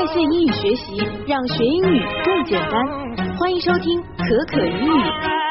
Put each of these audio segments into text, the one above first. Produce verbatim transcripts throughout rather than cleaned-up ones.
快速英语学习，让学英语更简单。欢迎收听可可英语。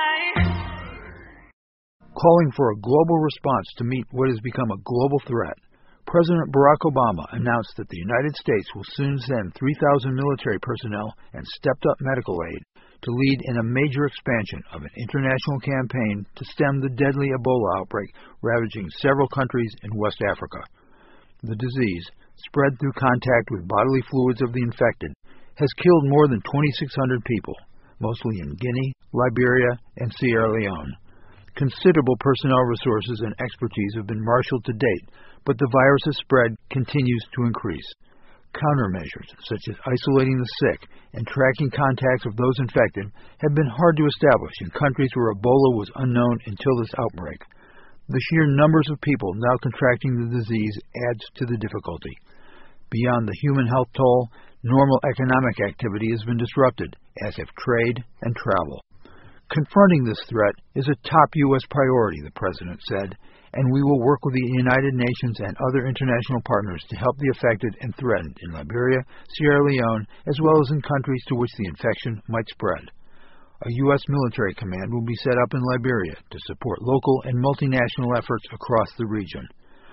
Calling for a global response to meet what has become a global threat, President Barack Obama announced that the United States will soon send three thousand military personnel and stepped-up medical aid to lead in a major expansion of an international campaign to stem the deadly Ebola outbreak ravaging several countries in West Africa. The disease, spread through contact with bodily fluids of the infected, has killed more than twenty-six hundred people, mostly in Guinea, Liberia, and Sierra Leone. Considerable personnel resources and expertise have been marshaled to date, but the virus's spread continues to increase. Countermeasures, such as isolating the sick and tracking contacts of those infected, have been hard to establish in countries where Ebola was unknown until this outbreak. The sheer numbers of people now contracting the disease adds to the difficulty. Beyond the human health toll, normal economic activity has been disrupted, as have trade and travel. Confronting this threat is a top U S priority, the President said, and we will work with the United Nations and other international partners to help the affected and threatened in Liberia, Sierra Leone, as well as in countries to which the infection might spread. A U S military command will be set up in Liberia to support local and multinational efforts across the region.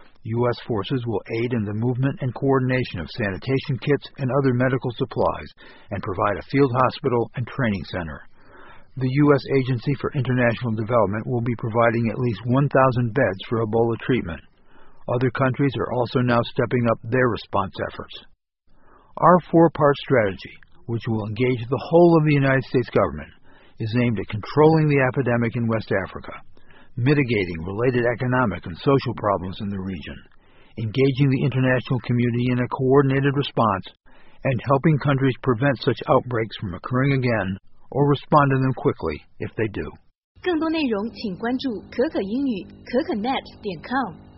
U S forces will aid in the movement and coordination of sanitation kits and other medical supplies and provide a field hospital and training center. The U S Agency for International Development will be providing at least one thousand beds for Ebola treatment. Other countries are also now stepping up their response efforts. Our four-part strategy, which will engage the whole of the United States government, is aimed at controlling the epidemic in West Africa, mitigating related economic and social problems in the region, engaging the international community in a coordinated response, and helping countries prevent such outbreaks from occurring again or respond to them quickly if they do. 更多内容请关注可可英语可可 net 点 com。